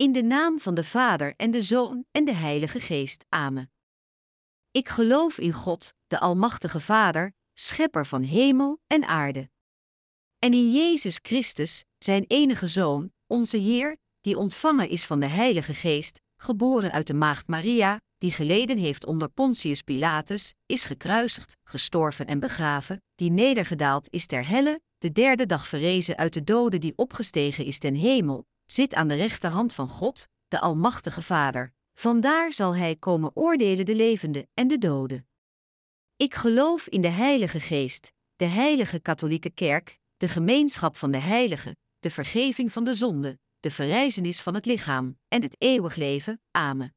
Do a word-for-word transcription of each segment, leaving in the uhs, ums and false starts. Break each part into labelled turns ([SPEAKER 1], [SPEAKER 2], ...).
[SPEAKER 1] In de naam van de Vader en de Zoon en de Heilige Geest. Amen. Ik geloof in God, de Almachtige Vader, schepper van hemel en aarde. En in Jezus Christus, zijn enige Zoon, onze Heer, die ontvangen is van de Heilige Geest, geboren uit de maagd Maria, die geleden heeft onder Pontius Pilatus, is gekruisigd, gestorven en begraven, die nedergedaald is ter helle, de derde dag verrezen uit de doden, die opgestegen is ten hemel, zit aan de rechterhand van God, de Almachtige Vader. Vandaar zal hij komen oordelen de levenden en de doden. Ik geloof in de Heilige Geest, de heilige katholieke kerk, de gemeenschap van de heiligen, de vergeving van de zonden, de verrijzenis van het lichaam en het eeuwig leven. Amen.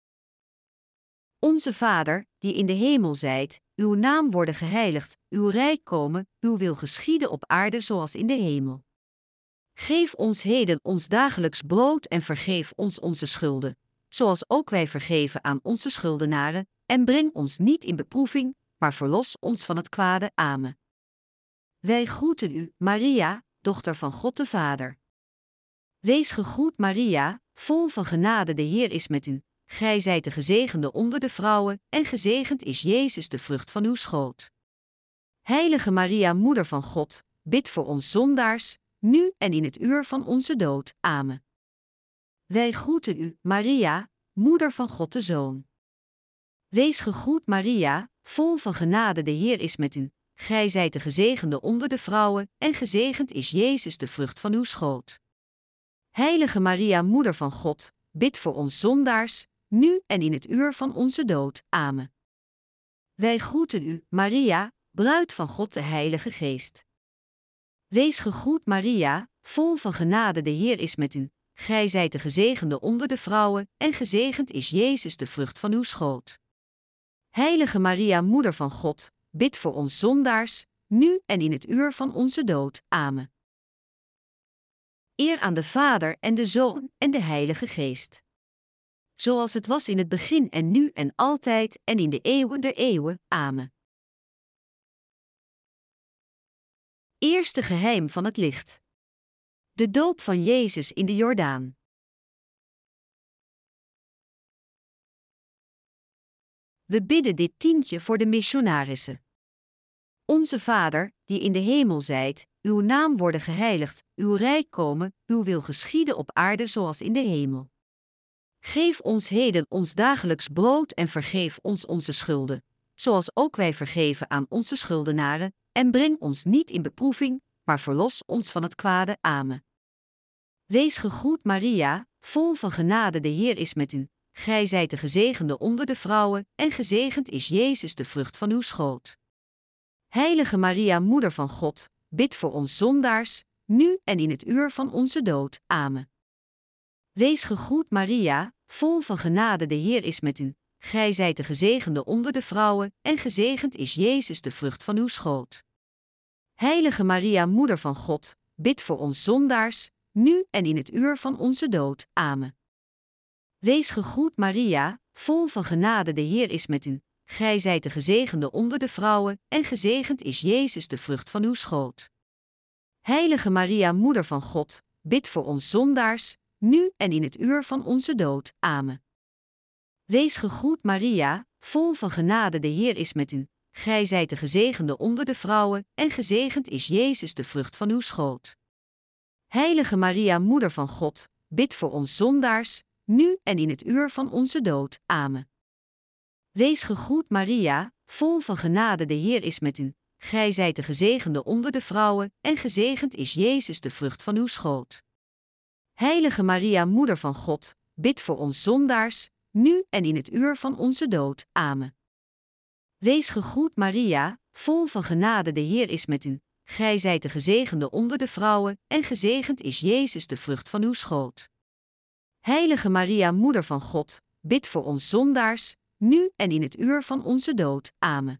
[SPEAKER 1] Onze Vader, die in de hemel zijt, uw naam worden geheiligd, uw rijk komen, uw wil geschieden op aarde zoals in de hemel. Geef ons heden ons dagelijks brood en vergeef ons onze schulden, zoals ook wij vergeven aan onze schuldenaren, en breng ons niet in beproeving, maar verlos ons van het kwade. Amen. Wij groeten u, Maria, dochter van God de Vader. Wees gegroet, Maria, vol van genade, de Heer is met u. Gij zijt de gezegende onder de vrouwen, en gezegend is Jezus, de vrucht van uw schoot. Heilige Maria, moeder van God, bid voor ons zondaars, nu en in het uur van onze dood. Amen. Wij groeten u, Maria, moeder van God de Zoon. Wees gegroet, Maria, vol van genade, de Heer is met u. Gij zijt de gezegende onder de vrouwen, en gezegend is Jezus, de vrucht van uw schoot. Heilige Maria, moeder van God, bid voor ons zondaars, nu en in het uur van onze dood. Amen. Wij groeten u, Maria, bruid van God de Heilige Geest. Wees gegroet, Maria, vol van genade, de Heer is met u. Gij zijt de gezegende onder de vrouwen, en gezegend is Jezus, de vrucht van uw schoot. Heilige Maria, moeder van God, bid voor ons zondaars, nu en in het uur van onze dood. Amen. Eer aan de Vader en de Zoon en de Heilige Geest. Zoals het was in het begin en nu en altijd en in de eeuwen der eeuwen. Amen. Eerste geheim van het licht. De doop van Jezus in de Jordaan. We bidden dit tientje voor de missionarissen. Onze Vader, die in de hemel zijt, uw naam worden geheiligd, uw rijk komen, uw wil geschieden op aarde zoals in de hemel. Geef ons heden ons dagelijks brood en vergeef ons onze schulden, zoals ook wij vergeven aan onze schuldenaren, en breng ons niet in beproeving, maar verlos ons van het kwade. Amen. Wees gegroet, Maria, vol van genade, de Heer is met u. Gij zijt de gezegende onder de vrouwen, en gezegend is Jezus, de vrucht van uw schoot. Heilige Maria, moeder van God, bid voor ons zondaars, nu en in het uur van onze dood. Amen. Wees gegroet, Maria, vol van genade, de Heer is met u. Gij zijt de gezegende onder de vrouwen, en gezegend is Jezus, de vrucht van uw schoot. Heilige Maria, moeder van God, bid voor ons zondaars, nu en in het uur van onze dood. Amen. Wees gegroet, Maria, vol van genade, de Heer is met u. Gij zijt de gezegende onder de vrouwen, en gezegend is Jezus, de vrucht van uw schoot. Heilige Maria, moeder van God, bid voor ons zondaars, nu en in het uur van onze dood. Amen. Wees gegroet, Maria, vol van genade, de Heer is met u. Gij zijt de gezegende onder de vrouwen, en gezegend is Jezus, de vrucht van uw schoot. Heilige Maria, moeder van God, bid voor ons zondaars, nu en in het uur van onze dood. Amen. Wees gegroet, Maria, vol van genade, de Heer is met u. Gij zijt de gezegende onder de vrouwen, en gezegend is Jezus, de vrucht van uw schoot. Heilige Maria, moeder van God, bid voor ons zondaars, nu en in het uur van onze dood. Amen. Wees gegroet, Maria, vol van genade, de Heer is met u. Gij zijt de gezegende onder de vrouwen, en gezegend is Jezus, de vrucht van uw schoot. Heilige Maria, moeder van God, bid voor ons zondaars, nu en in het uur van onze dood. Amen.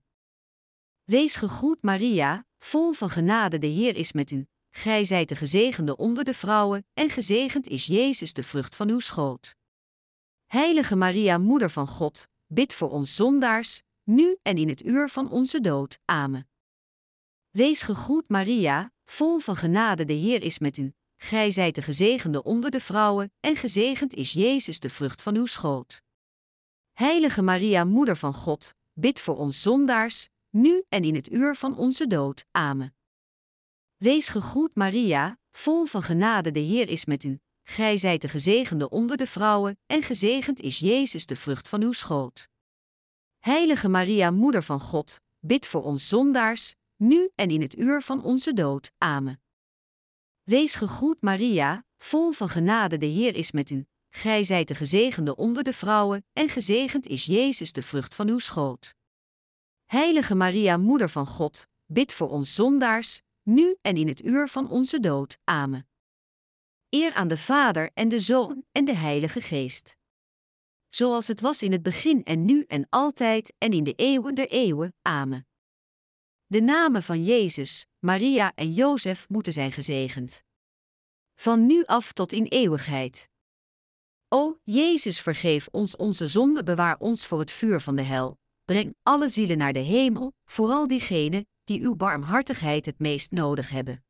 [SPEAKER 1] Wees gegroet, Maria, vol van genade, de Heer is met u. Gij zijt de gezegende onder de vrouwen, en gezegend is Jezus, de vrucht van uw schoot. Heilige Maria, moeder van God, bid voor ons zondaars, nu en in het uur van onze dood. Amen. Wees gegroet, Maria, vol van genade, de Heer is met u. Gij zijt de gezegende onder de vrouwen, en gezegend is Jezus de vrucht van uw schoot. Heilige Maria, Moeder van God, bid voor ons zondaars, nu en in het uur van onze dood. Amen. Wees gegroet Maria, vol van genade, de Heer is met u. Gij zijt de gezegende onder de vrouwen, en gezegend is Jezus de vrucht van uw schoot. Heilige Maria, Moeder van God, bid voor ons zondaars, nu en in het uur van onze dood. Amen. Wees gegroet Maria, vol van genade, de Heer is met u. Gij zijt de gezegende onder de vrouwen, en gezegend is Jezus de vrucht van uw schoot. Heilige Maria, Moeder van God, bid voor ons zondaars, nu en in het uur van onze dood. Amen. Eer aan de Vader en de Zoon en de Heilige Geest. Zoals het was in het begin en nu en altijd en in de eeuwen der eeuwen. Amen. De namen van Jezus, Maria en Jozef moeten zijn gezegend. Van nu af tot in eeuwigheid. O, Jezus, vergeef ons onze zonden, bewaar ons voor het vuur van de hel. Breng alle zielen naar de hemel, vooral diegenen die uw barmhartigheid het meest nodig hebben.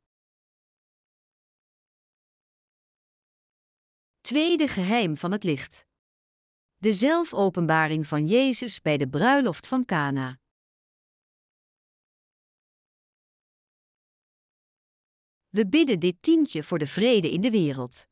[SPEAKER 1] Tweede geheim van het licht. De zelfopenbaring van Jezus bij de bruiloft van Kana. We bidden dit tientje voor de vrede in de wereld.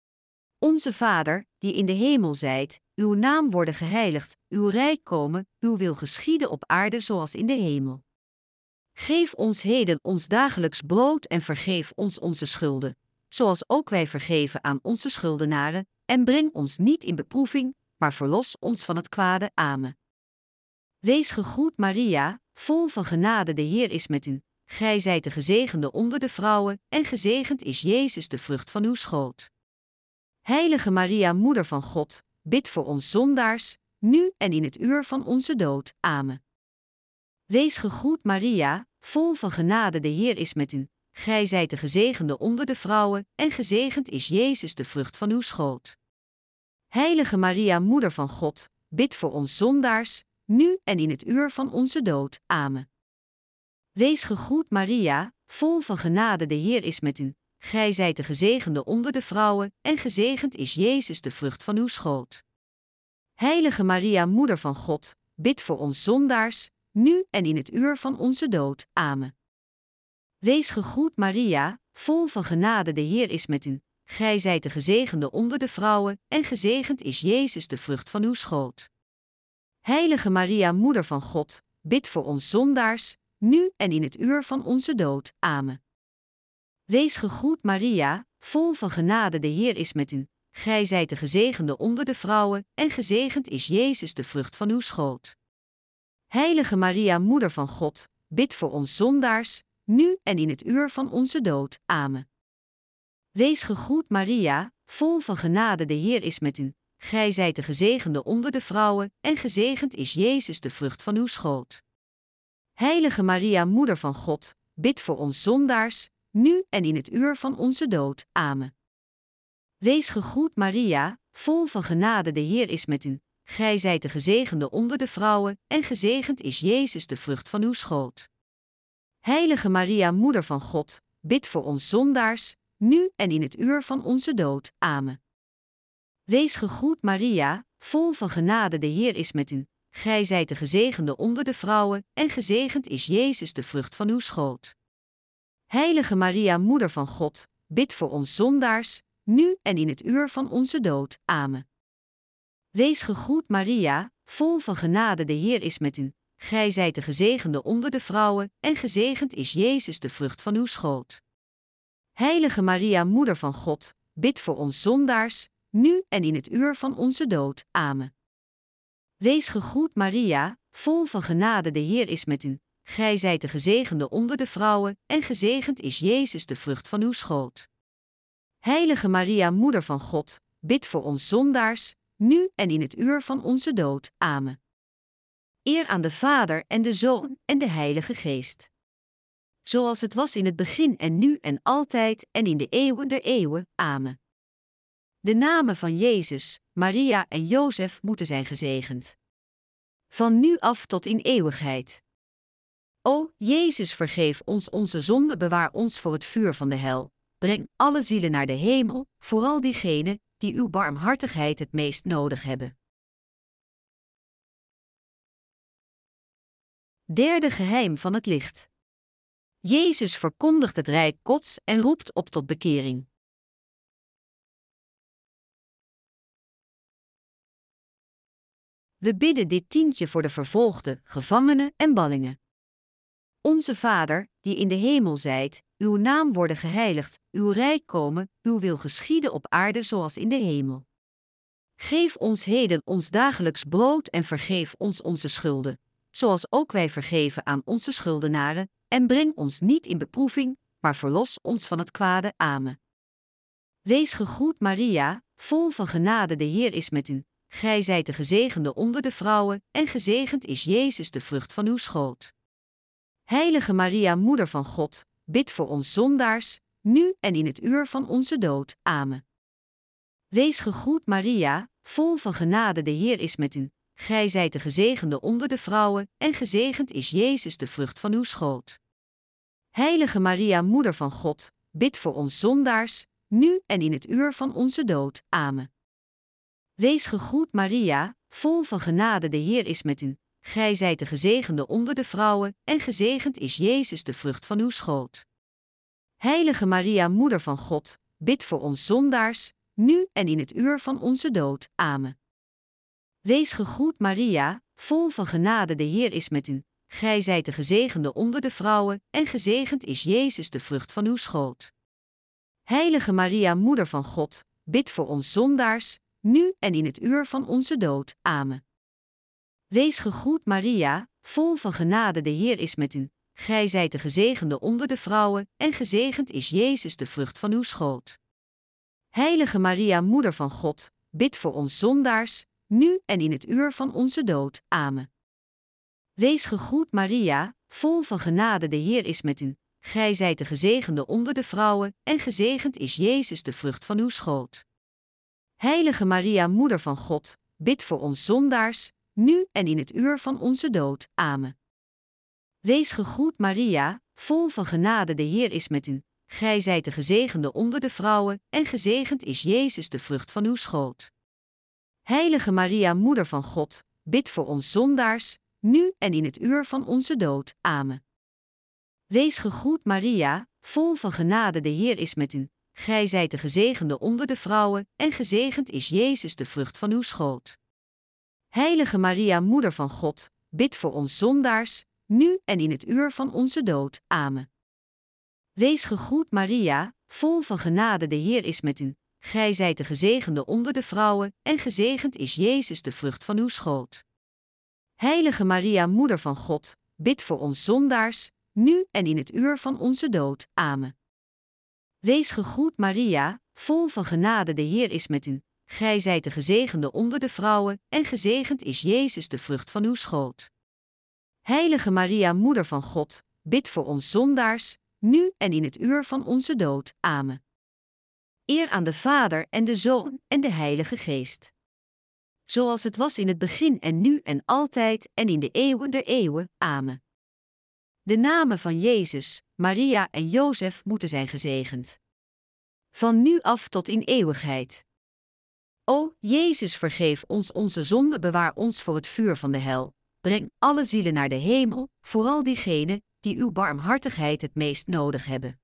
[SPEAKER 1] Onze Vader, die in de hemel zijt, uw naam worden geheiligd, uw rijk komen, uw wil geschieden op aarde zoals in de hemel. Geef ons heden ons dagelijks brood en vergeef ons onze schulden, zoals ook wij vergeven aan onze schuldenaren, en breng ons niet in beproeving, maar verlos ons van het kwade. Amen. Wees gegroet Maria, vol van genade, de Heer is met u. Gij zijt de gezegende onder de vrouwen, en gezegend is Jezus de vrucht van uw schoot. Heilige Maria, Moeder van God, bid voor ons zondaars, nu en in het uur van onze dood. Amen. Wees gegroet Maria, vol van genade, de Heer is met u. Gij zijt de gezegende onder de vrouwen, en gezegend is Jezus de vrucht van uw schoot. Heilige Maria, Moeder van God, bid voor ons zondaars, nu en in het uur van onze dood. Amen. Wees gegroet Maria, vol van genade, de Heer is met u. Gij zijt de gezegende onder de vrouwen, en gezegend is Jezus de vrucht van uw schoot. Heilige Maria, Moeder van God, bid voor ons zondaars, nu en in het uur van onze dood. Amen. Wees gegroet Maria, vol van genade, de Heer is met u. Gij zijt de gezegende onder de vrouwen, en gezegend is Jezus de vrucht van uw schoot. Heilige Maria, Moeder van God, bid voor ons zondaars, nu en in het uur van onze dood. Amen. Wees gegroet Maria, vol van genade, de Heer is met u. Gij zijt de gezegende onder de vrouwen, en gezegend is Jezus de vrucht van uw schoot. Heilige Maria, Moeder van God, bid voor ons zondaars, nu en in het uur van onze dood. Amen. Wees gegroet Maria, vol van genade, de Heer is met u. Gij zijt de gezegende onder de vrouwen, en gezegend is Jezus de vrucht van uw schoot. Heilige Maria, Moeder van God, bid voor ons zondaars, nu en in het uur van onze dood. Amen. Wees gegroet Maria, vol van genade, de Heer is met u. Gij zijt de gezegende onder de vrouwen, en gezegend is Jezus de vrucht van uw schoot. Heilige Maria, Moeder van God, bid voor ons zondaars, nu en in het uur van onze dood. Amen. Wees gegroet Maria, vol van genade, de Heer is met u. Gij zijt de gezegende onder de vrouwen, en gezegend is Jezus de vrucht van uw schoot. Heilige Maria, Moeder van God, bid voor ons zondaars, nu en in het uur van onze dood. Amen. Wees gegroet Maria, vol van genade, de Heer is met u. Gij zijt de gezegende onder de vrouwen, en gezegend is Jezus de vrucht van uw schoot. Heilige Maria, Moeder van God, bid voor ons zondaars, nu en in het uur van onze dood. Amen. Wees gegroet Maria, vol van genade, de Heer is met u. Gij zijt de gezegende onder de vrouwen, en gezegend is Jezus de vrucht van uw schoot. Heilige Maria, Moeder van God, bid voor ons zondaars, nu en in het uur van onze dood. Amen. Eer aan de Vader en de Zoon en de Heilige Geest. Zoals het was in het begin en nu en altijd en in de eeuwen der eeuwen. Amen. De namen van Jezus, Maria en Jozef moeten zijn gezegend. Van nu af tot in eeuwigheid. O, Jezus, vergeef ons onze zonden, bewaar ons voor het vuur van de hel. breng alle zielen naar de hemel, vooral diegenen die uw barmhartigheid het meest nodig hebben. Derde geheim van het licht. Jezus verkondigt het rijk Gods en roept op tot bekering. We bidden dit tientje voor de vervolgden, gevangenen en ballingen. Onze Vader, die in de hemel zijt, uw naam worden geheiligd, uw rijk komen, uw wil geschieden op aarde zoals in de hemel. Geef ons heden ons dagelijks brood en vergeef ons onze schulden, zoals ook wij vergeven aan onze schuldenaren, en breng ons niet in beproeving, maar verlos ons van het kwade. Amen. Wees gegroet Maria, vol van genade, de Heer is met u. Gij zijt de gezegende onder de vrouwen, en gezegend is Jezus de vrucht van uw schoot. Heilige Maria, Moeder van God, bid voor ons zondaars, nu en in het uur van onze dood. Amen. Wees gegroet Maria, vol van genade, de Heer is met u. Gij zijt de gezegende onder de vrouwen, en gezegend is Jezus de vrucht van uw schoot. Heilige Maria, Moeder van God, bid voor ons zondaars, nu en in het uur van onze dood. Amen. Wees gegroet Maria, vol van genade, de Heer is met u. Gij zijt de gezegende onder de vrouwen, en gezegend is Jezus de vrucht van uw schoot. Heilige Maria, Moeder van God, bid voor ons zondaars, nu en in het uur van onze dood. Amen. Wees gegroet Maria, vol van genade, de Heer is met u. Gij zijt de gezegende onder de vrouwen, en gezegend is Jezus de vrucht van uw schoot. Heilige Maria, Moeder van God, bid voor ons zondaars, nu en in het uur van onze dood. Amen. Wees gegroet Maria, vol van genade, de Heer is met u. Gij zijt de gezegende onder de vrouwen, en gezegend is Jezus de vrucht van uw schoot. Heilige Maria, Moeder van God, bid voor ons zondaars, nu en in het uur van onze dood. Amen. Wees gegroet Maria, vol van genade, de Heer is met u. Gij zijt de gezegende onder de vrouwen, en gezegend is Jezus de vrucht van uw schoot. Heilige Maria, Moeder van God, bid voor ons zondaars, nu en in het uur van onze dood. Amen. Wees gegroet Maria, vol van genade, de Heer is met u. Gij zijt de gezegende onder de vrouwen, en gezegend is Jezus de vrucht van uw schoot. Heilige Maria, Moeder van God, bid voor ons zondaars, nu en in het uur van onze dood. Amen. Wees gegroet Maria, vol van genade, de Heer is met u. Gij zijt de gezegende onder de vrouwen, en gezegend is Jezus de vrucht van uw schoot. Heilige Maria, Moeder van God, bid voor ons zondaars, nu en in het uur van onze dood. Amen. Wees gegroet Maria, vol van genade, de Heer is met u. Gij zijt de gezegende onder de vrouwen, en gezegend is Jezus de vrucht van uw schoot. Heilige Maria, Moeder van God, bid voor ons zondaars, nu en in het uur van onze dood. Amen. Wees gegroet Maria, vol van genade, de Heer is met u. Gij zijt de gezegende onder de vrouwen, en gezegend is Jezus de vrucht van uw schoot. Heilige Maria, Moeder van God, bid voor ons zondaars, nu en in het uur van onze dood. Amen. Eer aan de Vader en de Zoon en de Heilige Geest. Zoals het was in het begin en nu en altijd en in de eeuwen der eeuwen. Amen. De namen van Jezus, Maria en Jozef moeten zijn gezegend. Van nu af tot in eeuwigheid. O, Jezus, vergeef ons onze zonden, bewaar ons voor het vuur van de hel. Breng alle zielen naar de hemel, vooral diegenen die uw barmhartigheid het meest nodig hebben.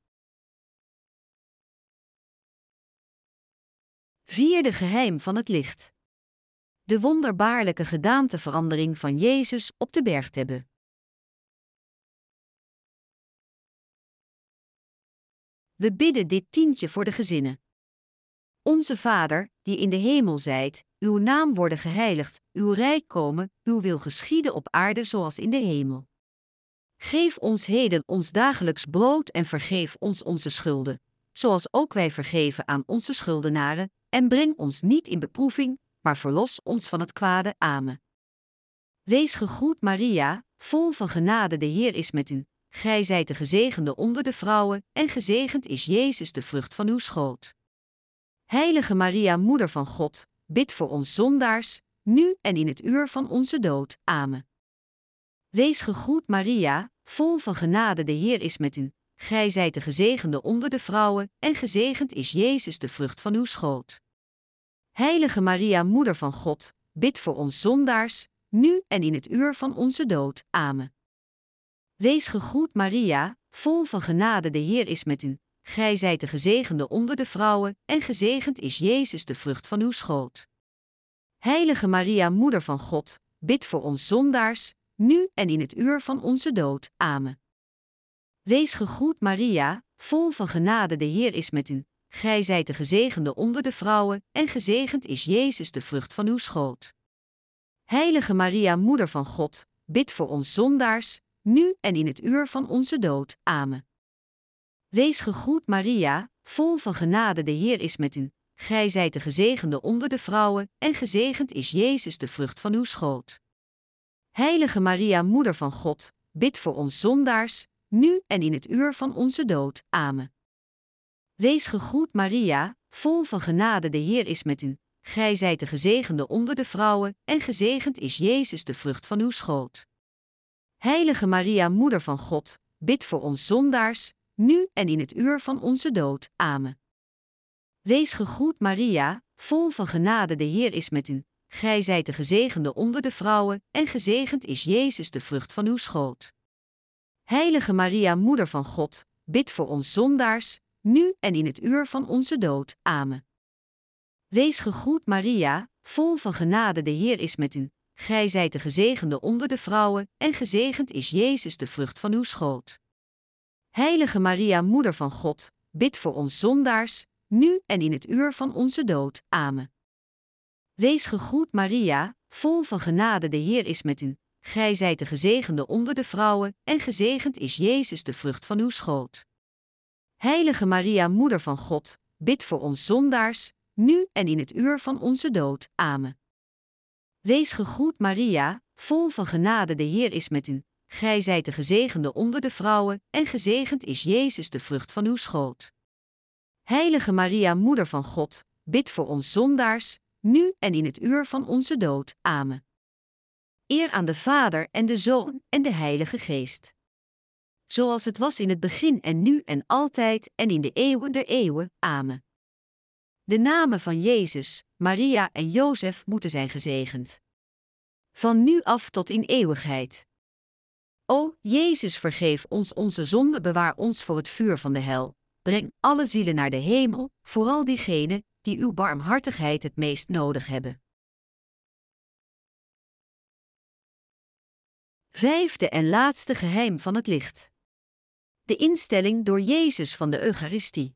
[SPEAKER 1] Vierde geheim van het licht. De wonderbaarlijke gedaanteverandering van Jezus op de bergtebbe. We bidden dit tientje voor de gezinnen. Onze Vader, die in de hemel zijt, uw naam worden geheiligd, uw rijk komen, uw wil geschieden op aarde zoals in de hemel. Geef ons heden ons dagelijks brood en vergeef ons onze schulden, zoals ook wij vergeven aan onze schuldenaren, en breng ons niet in beproeving, maar verlos ons van het kwade. Amen. Wees gegroet Maria, vol van genade, de Heer is met u. Gij zijt de gezegende onder de vrouwen, en gezegend is Jezus de vrucht van uw schoot. Heilige Maria, Moeder van God, bid voor ons zondaars, nu en in het uur van onze dood. Amen. Wees gegroet Maria, vol van genade, de Heer is met u. gij zijt de gezegende onder de vrouwen, en gezegend is Jezus de vrucht van uw schoot. Heilige Maria, Moeder van God, bid voor ons zondaars, nu en in het uur van onze dood. Amen. Wees gegroet Maria, vol van genade, de Heer is met u. Gij zijt de gezegende onder de vrouwen, en gezegend is Jezus de vrucht van uw schoot. Heilige Maria, Moeder van God, bid voor ons zondaars, nu en in het uur van onze dood. Amen. Wees gegroet Maria, vol van genade, de Heer is met u. Gij zijt de gezegende onder de vrouwen, en gezegend is Jezus de vrucht van uw schoot. Heilige Maria, Moeder van God, bid voor ons zondaars, nu en in het uur van onze dood. Amen. Wees gegroet Maria, vol van genade, de Heer is met u. Gij zijt de gezegende onder de vrouwen, en gezegend is Jezus de vrucht van uw schoot. Heilige Maria, Moeder van God, bid voor ons zondaars, nu en in het uur van onze dood. Amen. Wees gegroet Maria, vol van genade, de Heer is met u. Gij zijt de gezegende onder de vrouwen, en gezegend is Jezus de vrucht van uw schoot. Heilige Maria, Moeder van God, bid voor ons zondaars, nu en in het uur van onze dood. Amen. Wees gegroet Maria, vol van genade, de Heer is met u. Gij zijt de gezegende onder de vrouwen, en gezegend is Jezus de vrucht van uw schoot. Heilige Maria, Moeder van God, bid voor ons zondaars, nu en in het uur van onze dood. Amen. Wees gegroet Maria, vol van genade, de Heer is met u. Gij zijt de gezegende onder de vrouwen, en gezegend is Jezus de vrucht van uw schoot. Heilige Maria, Moeder van God, bid voor ons zondaars, nu en in het uur van onze dood. Amen. Wees gegroet Maria, vol van genade, de Heer is met u. Gij zijt de gezegende onder de vrouwen, en gezegend is Jezus de vrucht van uw schoot. Heilige Maria, Moeder van God, bid voor ons zondaars, nu en in het uur van onze dood. Amen. Wees gegroet Maria, vol van genade, de Heer is met u. Gij zijt de gezegende onder de vrouwen, en gezegend is Jezus de vrucht van uw schoot. Heilige Maria, Moeder van God, bid voor ons zondaars, nu en in het uur van onze dood. Amen. Eer aan de Vader en de Zoon en de Heilige Geest. Zoals het was in het begin en nu en altijd en in de eeuwen der eeuwen. Amen. De namen van Jezus, Maria en Jozef moeten zijn gezegend. Van nu af tot in eeuwigheid. O, Jezus, vergeef ons onze zonde, bewaar ons voor het vuur van de hel. Breng alle zielen naar de hemel, vooral diegenen die uw barmhartigheid het meest nodig hebben. Vijfde en laatste geheim van het licht. De instelling door Jezus van de Eucharistie.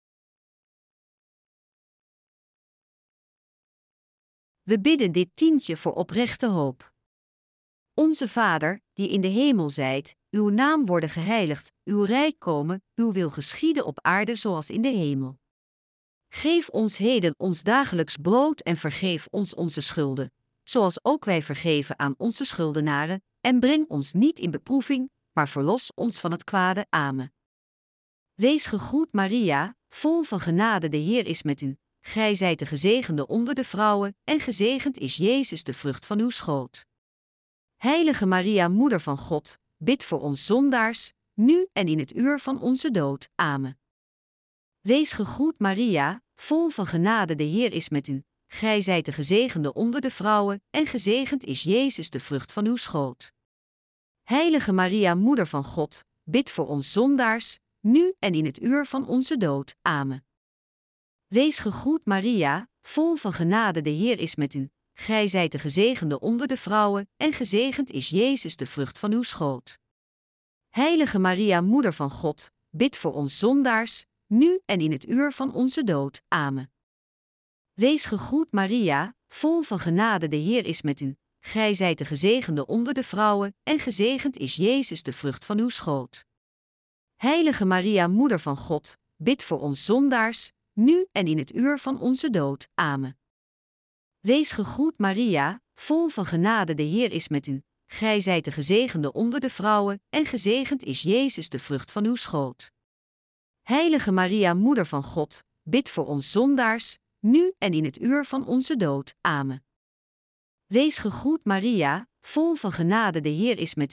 [SPEAKER 1] We bidden dit tientje voor oprechte hoop. Onze Vader, die in de hemel zijt, uw naam worden geheiligd, uw rijk komen, uw wil geschieden op aarde zoals in de hemel. Geef ons heden ons dagelijks brood en vergeef ons onze schulden, zoals ook wij vergeven aan onze schuldenaren, en breng ons niet in beproeving, maar verlos ons van het kwade. Amen. Wees gegroet Maria, vol van genade, de Heer is met u. Gij zijt de gezegende onder de vrouwen, en gezegend is Jezus de vrucht van uw schoot. Heilige Maria, Moeder van God, bid voor ons zondaars, nu en in het uur van onze dood. Amen. Wees gegroet Maria, vol van genade, de Heer is met u. Gij zijt de gezegende onder de vrouwen, en gezegend is Jezus de vrucht van uw schoot. Heilige Maria, Moeder van God, bid voor ons zondaars, nu en in het uur van onze dood. Amen. Wees gegroet Maria, vol van genade, de Heer is met u. Gij zijt de gezegende onder de vrouwen, en gezegend is Jezus de vrucht van uw schoot. Heilige Maria, Moeder van God, bid voor ons zondaars, nu en in het uur van onze dood. Amen. Wees gegroet Maria, vol van genade, de Heer is met u. Gij zijt de gezegende onder de vrouwen, en gezegend is Jezus de vrucht van uw schoot. Heilige Maria, Moeder van God, bid voor ons zondaars, nu en in het uur van onze dood. Amen. Wees gegroet Maria, vol van genade, de Heer is met u. Gij zijt de gezegende onder de vrouwen, en gezegend is Jezus de vrucht van uw schoot. Heilige Maria, Moeder van God, bid voor ons zondaars, nu en in het uur van onze dood. Amen. Wees gegroet Maria, vol van genade, de Heer is met u.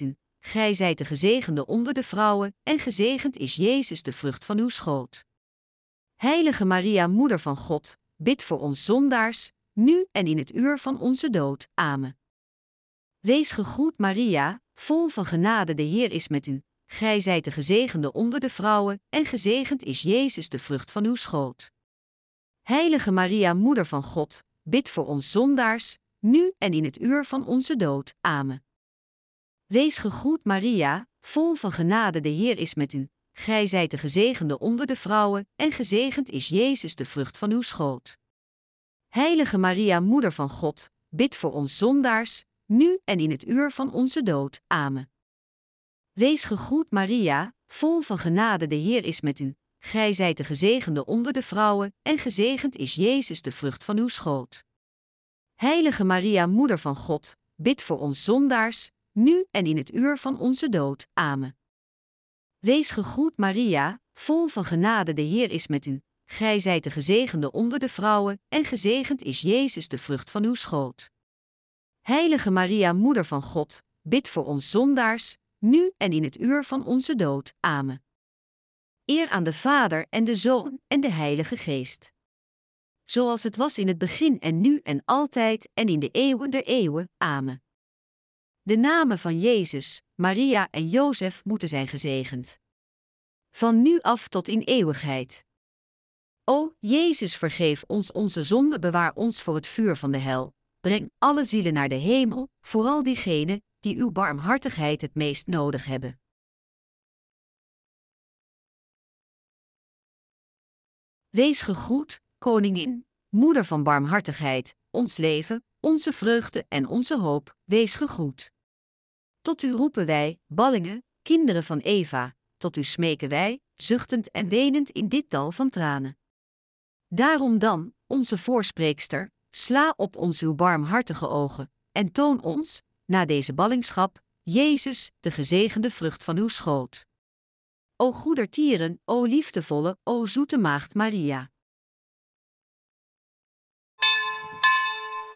[SPEAKER 1] gij zijt de gezegende onder de vrouwen, en gezegend is Jezus de vrucht van uw schoot. Heilige Maria, Moeder van God, bid voor ons zondaars, nu en in het uur van onze dood. Amen. Wees gegroet Maria, vol van genade, de Heer is met u. Gij zijt de gezegende onder de vrouwen, en gezegend is Jezus de vrucht van uw schoot. Heilige Maria, Moeder van God, bid voor ons zondaars, nu en in het uur van onze dood. Amen. Wees gegroet Maria, vol van genade, de Heer is met u. Gij zijt de gezegende onder de vrouwen, en gezegend is Jezus de vrucht van uw schoot. Heilige Maria, Moeder van God, bid voor ons zondaars, nu en in het uur van onze dood. Amen. Wees gegroet Maria, vol van genade, de Heer is met u. Gij zijt de gezegende onder de vrouwen, en gezegend is Jezus de vrucht van uw schoot. Heilige Maria, Moeder van God, bid voor ons zondaars, nu en in het uur van onze dood. Amen. Wees gegroet Maria, vol van genade, de Heer is met u. Gij zijt de gezegende onder de vrouwen, en gezegend is Jezus de vrucht van uw schoot. Heilige Maria, Moeder van God, bid voor ons zondaars, nu en in het uur van onze dood. Amen. Eer aan de Vader en de Zoon en de Heilige Geest. Zoals het was in het begin en nu en altijd en in de eeuwen der eeuwen. Amen. De namen van Jezus, Maria en Jozef moeten zijn gezegend. Van nu af tot in eeuwigheid. O, Jezus, vergeef ons onze zonde, bewaar ons voor het vuur van de hel. Breng alle zielen naar de hemel, vooral diegenen die uw barmhartigheid het meest nodig hebben. Wees gegroet, Koningin, Moeder van barmhartigheid, ons leven, onze vreugde en onze hoop, wees gegroet. Tot u roepen wij, ballingen, kinderen van Eva, tot u smeken wij, zuchtend en wenend in dit dal van tranen. Daarom dan, onze voorspreekster, sla op ons uw barmhartige ogen, en toon ons, na deze ballingschap, Jezus, de gezegende vrucht van uw schoot. O goedertieren, o liefdevolle, o zoete maagd Maria.